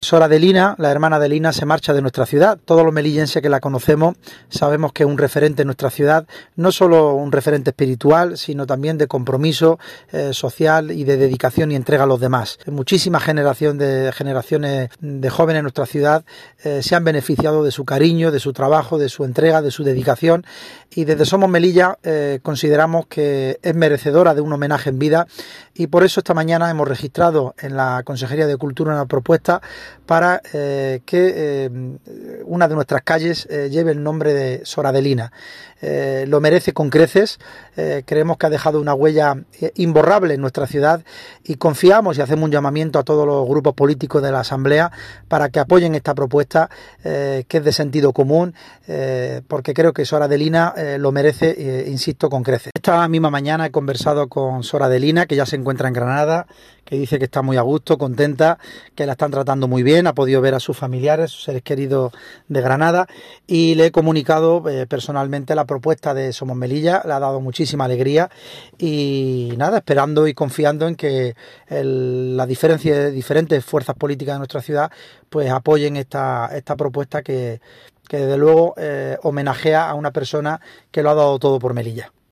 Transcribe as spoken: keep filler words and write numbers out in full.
Sor Adelina, la hermana Adelina, se marcha de nuestra ciudad. Todos los melillenses que la conocemos sabemos que es un referente en nuestra ciudad, no solo un referente espiritual, sino también de compromiso eh, social y de dedicación y entrega a los demás. Muchísimas generación de, generaciones de jóvenes en nuestra ciudad eh, se han beneficiado de su cariño, de su trabajo, de su entrega, de su dedicación, y desde Somos Melilla eh, consideramos que es merecedora de un homenaje en vida, y por eso esta mañana hemos registrado en la Consejería de Cultura una propuesta para eh, que eh, una de nuestras calles eh, lleve el nombre de Sor Adelina. Eh, lo merece con creces, eh, creemos que ha dejado una huella eh, imborrable en nuestra ciudad, y confiamos y hacemos un llamamiento a todos los grupos políticos de la Asamblea para que apoyen esta propuesta eh, que es de sentido común, eh, porque creo que Sor Adelina eh, lo merece, eh, insisto, con creces. Esta misma mañana he conversado con Sor Adelina, que ya se encuentra en Granada, que dice que está muy a gusto, contenta, que la están tratando muy bien, ha podido ver a sus familiares, sus seres queridos de Granada, y le he comunicado eh, personalmente la propuesta de Somos Melilla, le ha dado muchísima alegría, y nada, esperando y confiando en que el, la diferencia, diferentes fuerzas políticas de nuestra ciudad pues apoyen esta, esta propuesta que, que desde luego eh, homenajea a una persona que lo ha dado todo por Melilla.